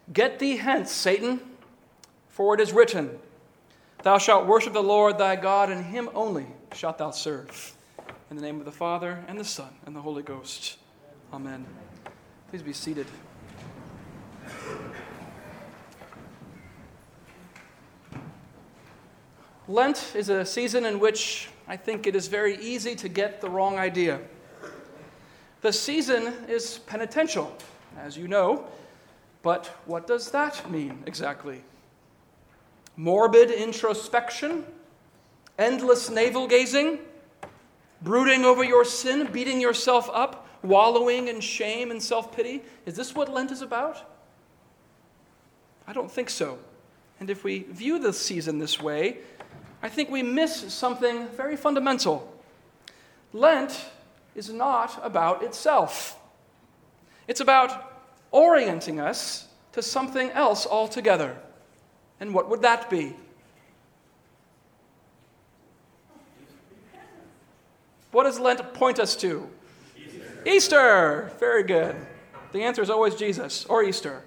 Get thee hence, Satan, for it is written, Thou shalt worship the Lord thy God, and him only shalt thou serve. In the name of the Father, and the Son, and the Holy Ghost. Amen. Please be seated. Lent is a season in which I think it is very easy to get the wrong idea. The season is penitential, as you know, but what does that mean exactly? Morbid introspection? Endless navel-gazing? Brooding over your sin? Beating yourself up? Wallowing in shame and self-pity? Is this what Lent is about? I don't think so. And if we view the season this way, I think we miss something very fundamental. Lent is not about itself. It's about orienting us to something else altogether. And what would that be? What does Lent point us to? Easter! Very good. The answer is always Jesus or Easter.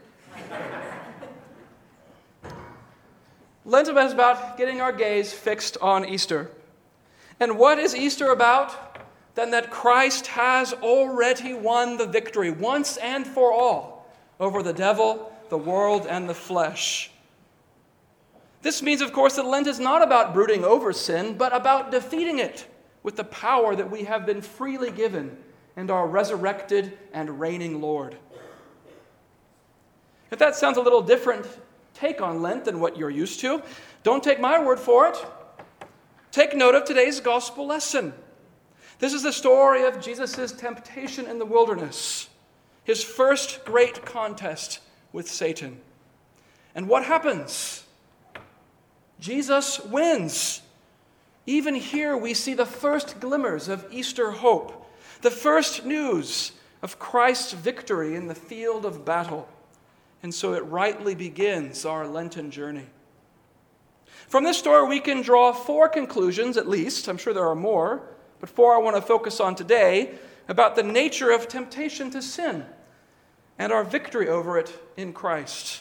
Lent is about getting our gaze fixed on Easter. And what is Easter about? Then that Christ has already won the victory once and for all over the devil, the world, and the flesh. This means, of course, that Lent is not about brooding over sin, but about defeating it with the power that we have been freely given and our resurrected and reigning Lord. If that sounds a little different take on Lent than what you're used to, don't take my word for it. Take note of today's gospel lesson. This is the story of Jesus' temptation in the wilderness, his first great contest with Satan. And what happens? Jesus wins. Even here we see the first glimmers of Easter hope, the first news of Christ's victory in the field of battle. And so it rightly begins our Lenten journey. From this story, we can draw 4 conclusions, at least. I'm sure there are more, but 4 I want to focus on today, about the nature of temptation to sin and our victory over it in Christ.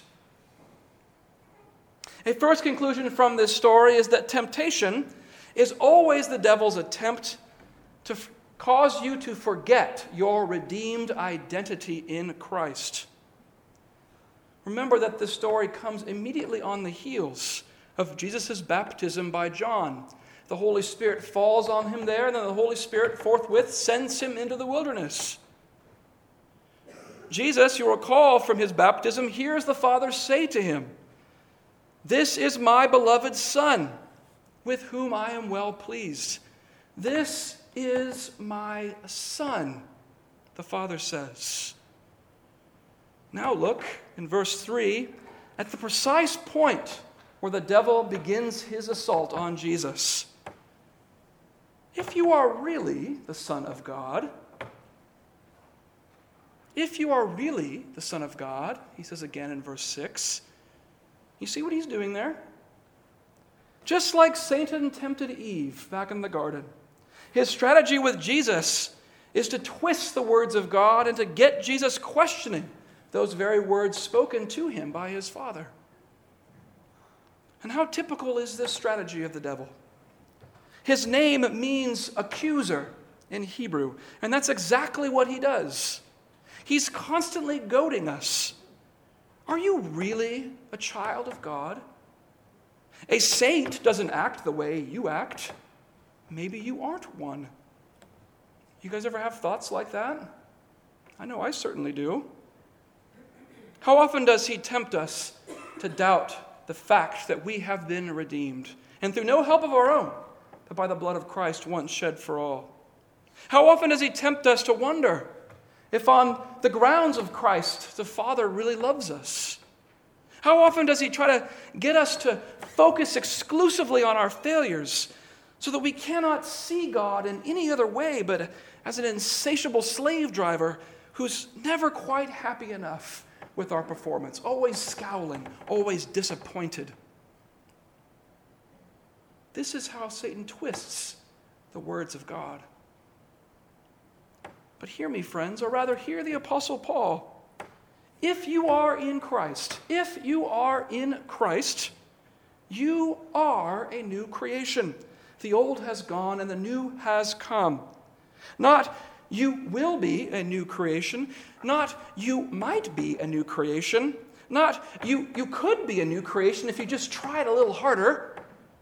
A first conclusion from this story is that temptation is always the devil's attempt to cause you to forget your redeemed identity in Christ. Remember that this story comes immediately on the heels of Jesus' baptism by John. The Holy Spirit falls on him there, and then the Holy Spirit forthwith sends him into the wilderness. Jesus, you recall from his baptism, hears the Father say to him, "This is my beloved Son, with whom I am well pleased." This is my Son, the Father says. Now look in verse 3 at the precise point where the devil begins his assault on Jesus. If you are really the Son of God, he says again in verse 6, you see what he's doing there? Just like Satan tempted Eve back in the garden, his strategy with Jesus is to twist the words of God and to get Jesus questioning those very words spoken to him by his Father. And how typical is this strategy of the devil? His name means accuser in Hebrew, and that's exactly what he does. He's constantly goading us. Are you really a child of God? A saint doesn't act the way you act. Maybe you aren't one. You guys ever have thoughts like that? I know I certainly do. How often does he tempt us to doubt the fact that we have been redeemed, and through no help of our own, but by the blood of Christ once shed for all? How often does he tempt us to wonder if on the grounds of Christ, the Father really loves us? How often does he try to get us to focus exclusively on our failures so that we cannot see God in any other way but as an insatiable slave driver who's never quite happy enough with our performance, always scowling, always disappointed? This is how Satan twists the words of God. But hear me, friends, or rather hear the Apostle Paul. if you are in Christ, you are a new creation. The old has gone and the new has come. Not you will be a new creation, not you might be a new creation, not you could be a new creation if you just tried a little harder.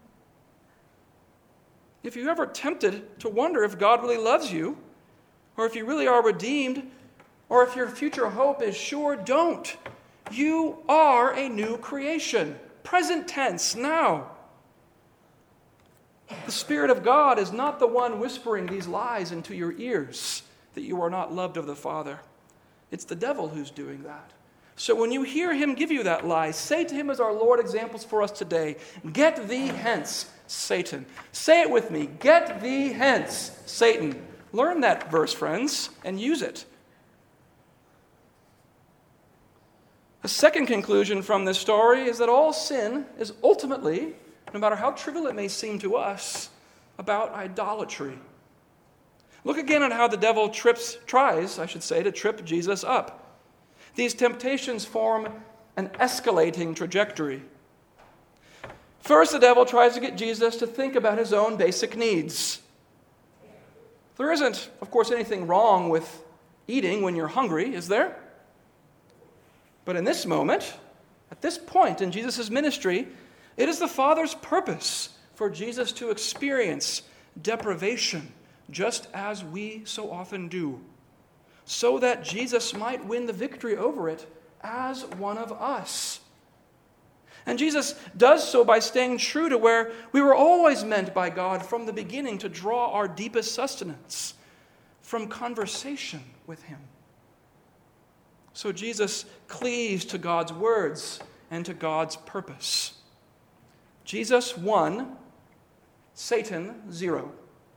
If you're ever tempted to wonder if God really loves you, or if you really are redeemed, or if your future hope is sure, don't. You are a new creation. Present tense, now. The Spirit of God is not the one whispering these lies into your ears that you are not loved of the Father. It's the devil who's doing that. So when you hear him give you that lie, say to him as our Lord examples for us today, "Get thee hence, Satan." Say it with me. Get thee hence, Satan. Learn that verse, friends, and use it. A second conclusion from this story is that all sin is ultimately, no matter how trivial it may seem to us, about idolatry. Look again at how the devil tries to trip Jesus up. These temptations form an escalating trajectory. First, the devil tries to get Jesus to think about his own basic needs. There isn't, of course, anything wrong with eating when you're hungry, is there? But in this moment, at this point in Jesus' ministry, it is the Father's purpose for Jesus to experience deprivation, just as we so often do, so that Jesus might win the victory over it as one of us. And Jesus does so by staying true to where we were always meant by God from the beginning, to draw our deepest sustenance from conversation with him. So Jesus cleaves to God's words and to God's purpose. Jesus 1, Satan 0.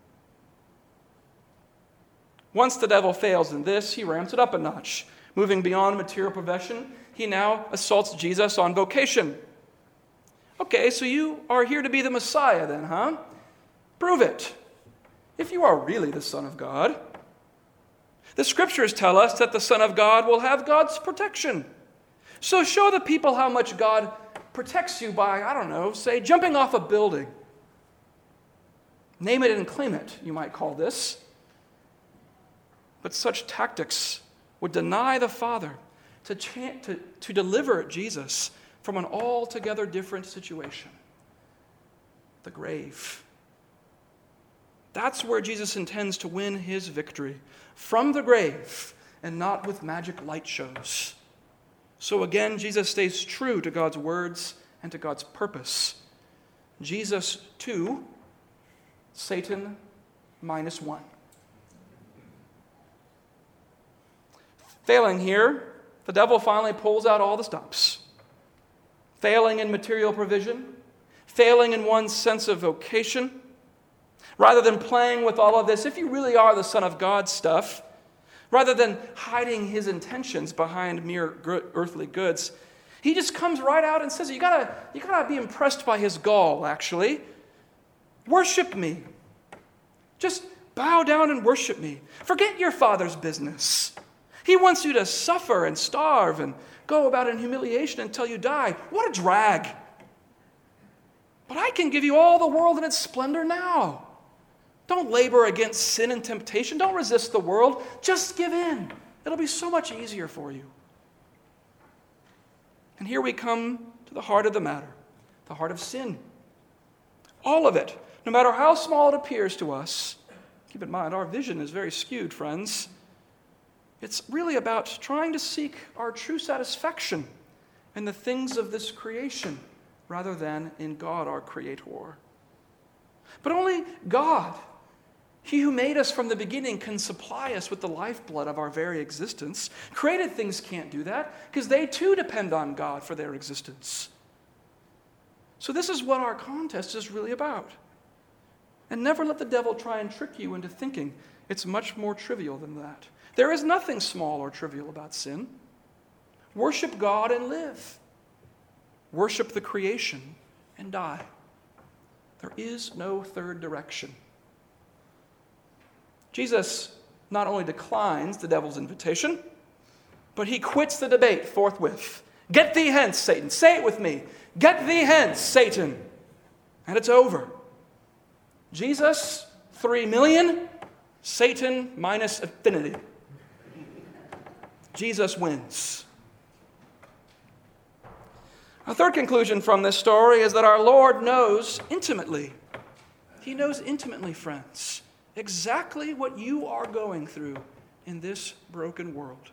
Once the devil fails in this, he ramps it up a notch. Moving beyond material profession, he now assaults Jesus on vocation. Okay, so you are here to be the Messiah then, huh? Prove it. If you are really the Son of God. The Scriptures tell us that the Son of God will have God's protection. So show the people how much God protects you by, say, jumping off a building. Name it and claim it, you might call this. But such tactics would deny the Father to deliver Jesus from an altogether different situation, the grave. That's where Jesus intends to win his victory, from the grave and not with magic light shows. So again, Jesus stays true to God's words and to God's purpose. Jesus 2, Satan -1. Failing here, the devil finally pulls out all the stops. Failing in material provision, failing in one's sense of vocation. Rather than playing with all of this, if you really are the Son of God stuff, rather than hiding his intentions behind mere earthly goods, he just comes right out and says, you gotta be impressed by his gall, actually. Worship me. Just bow down and worship me. Forget your Father's business. He wants you to suffer and starve and go about in humiliation until you die. What a drag. But I can give you all the world in its splendor now. Don't labor against sin and temptation. Don't resist the world. Just give in. It'll be so much easier for you. And here we come to the heart of the matter, the heart of sin. All of it, no matter how small it appears to us. Keep in mind, our vision is very skewed, friends. It's really about trying to seek our true satisfaction in the things of this creation rather than in God, our Creator. But only God, He who made us from the beginning, can supply us with the lifeblood of our very existence. Created things can't do that because they too depend on God for their existence. So this is what our contest is really about. And never let the devil try and trick you into thinking it's much more trivial than that. There is nothing small or trivial about sin. Worship God and live. Worship the creation and die. There is no third direction. Jesus not only declines the devil's invitation, But he quits the debate forthwith. Get thee hence, Satan. Say it with me. Get thee hence, Satan. And it's over. Jesus, 3 million. Satan minus infinity. Jesus wins. A third conclusion from this story is that our Lord knows intimately. He knows intimately, friends, exactly what you are going through in this broken world.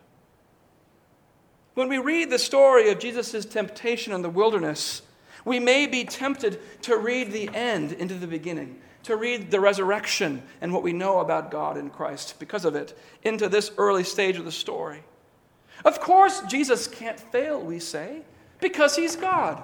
When we read the story of Jesus' temptation in the wilderness, we may be tempted to read the end into the beginning, to read the resurrection and what we know about God in Christ because of it into this early stage of the story. Of course, Jesus can't fail, we say, because he's God.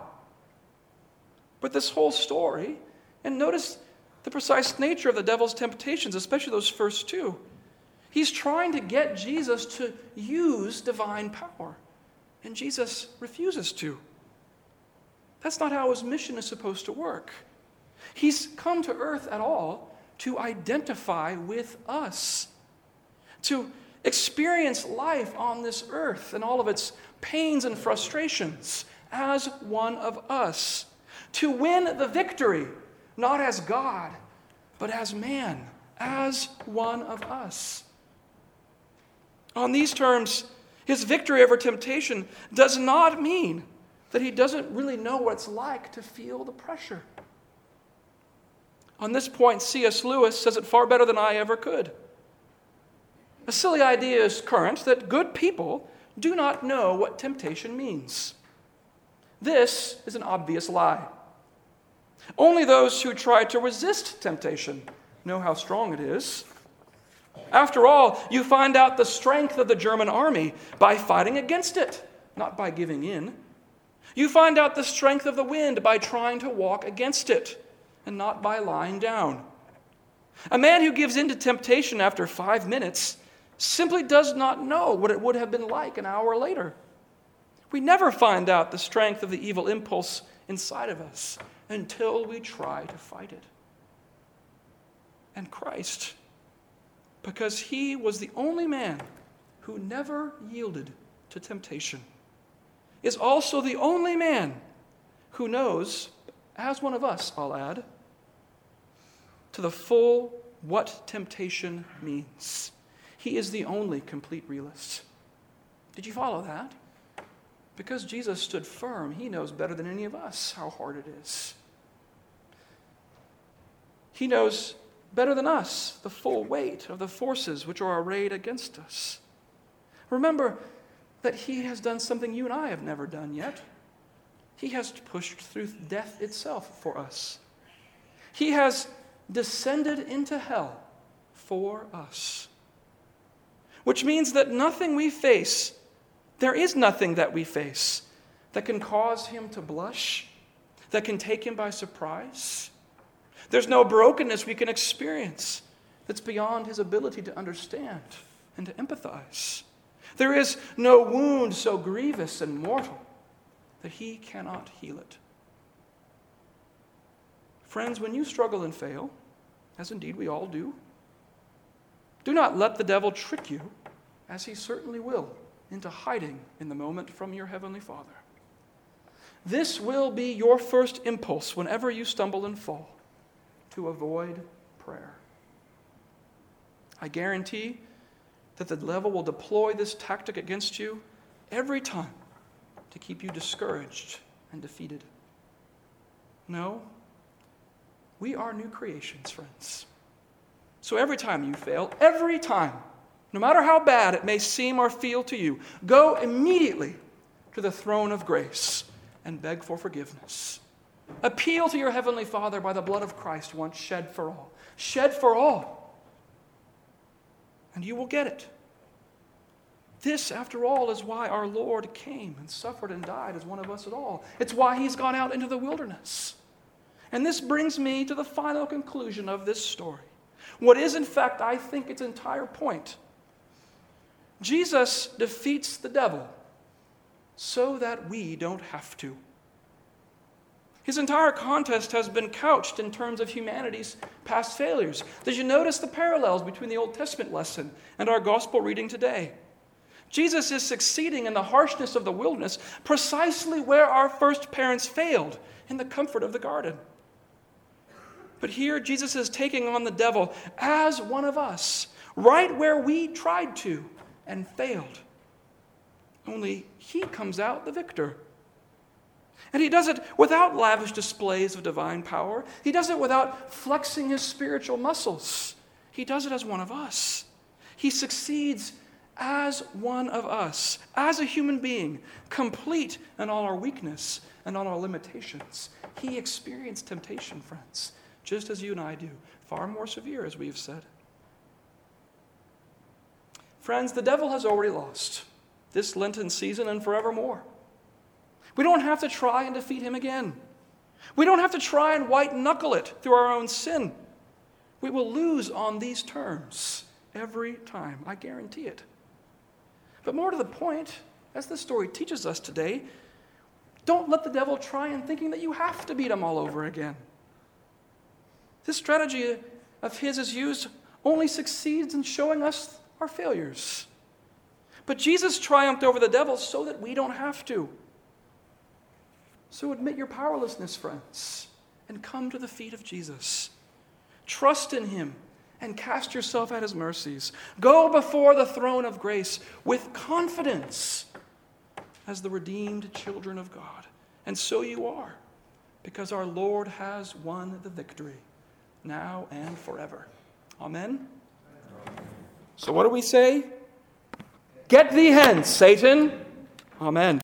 But this whole story, and notice the precise nature of the devil's temptations, especially those first two. He's trying to get Jesus to use divine power, and Jesus refuses to. That's not how his mission is supposed to work. He's come to earth at all to identify with us, to experience life on this earth and all of its pains and frustrations as one of us, to win the victory, not as God, but as man, as one of us. On these terms, his victory over temptation does not mean that he doesn't really know what it's like to feel the pressure. On this point, C.S. Lewis says it far better than I ever could. A silly idea is current that good people do not know what temptation means. This is an obvious lie. Only those who try to resist temptation know how strong it is. After all, you find out the strength of the German army by fighting against it, not by giving in. You find out the strength of the wind by trying to walk against it, and not by lying down. A man who gives in to temptation after 5 minutes simply does not know what it would have been like an hour later. We never find out the strength of the evil impulse inside of us until we try to fight it. And Christ, because he was the only man who never yielded to temptation, is also the only man who knows, as one of us, I'll add, to the full what temptation means. He is the only complete realist. Did you follow that? Because Jesus stood firm, he knows better than any of us how hard it is. He knows better than us the full weight of the forces which are arrayed against us. Remember that he has done something you and I have never done yet. He has pushed through death itself for us. He has descended into hell for us. Which means that nothing we face, there is nothing that we face that can cause him to blush, that can take him by surprise. There's no brokenness we can experience that's beyond his ability to understand and to empathize. There is no wound so grievous and mortal that he cannot heal it. Friends, when you struggle and fail, as indeed we all do not let the devil trick you, as he certainly will, into hiding in the moment from your Heavenly Father. This will be your first impulse whenever you stumble and fall, to avoid prayer. I guarantee that the devil will deploy this tactic against you every time to keep you discouraged and defeated. No, we are new creations, friends. So every time you fail, every time, no matter how bad it may seem or feel to you, go immediately to the throne of grace and beg for forgiveness. Appeal to your Heavenly Father by the blood of Christ once shed for all. Shed for all. And you will get it. This, after all, is why our Lord came and suffered and died as one of us at all. It's why he's gone out into the wilderness. And this brings me to the final conclusion of this story. What is, in fact, I think, its entire point. Jesus defeats the devil so that we don't have to. His entire contest has been couched in terms of humanity's past failures. Did you notice the parallels between the Old Testament lesson and our gospel reading today? Jesus is succeeding in the harshness of the wilderness precisely where our first parents failed, in the comfort of the garden. But here Jesus is taking on the devil as one of us, right where we tried to and failed. Only he comes out the victor. And he does it without lavish displays of divine power. He does it without flexing his spiritual muscles. He does it as one of us. He succeeds as one of us, as a human being, complete in all our weakness and all our limitations. He experienced temptation, friends, just as you and I do, far more severe, as we have said. Friends, the devil has already lost this Lenten season and forevermore. We don't have to try and defeat him again. We don't have to try and white-knuckle it through our own sin. We will lose on these terms every time, I guarantee it. But more to the point, as this story teaches us today, don't let the devil try in thinking that you have to beat him all over again. This strategy of his is used only succeeds in showing us our failures. But Jesus triumphed over the devil so that we don't have to. So admit your powerlessness, friends, and come to the feet of Jesus. Trust in him and cast yourself at his mercies. Go before the throne of grace with confidence as the redeemed children of God. And so you are, because our Lord has won the victory, now and forever. Amen? So what do we say? Get thee hence, Satan. Amen.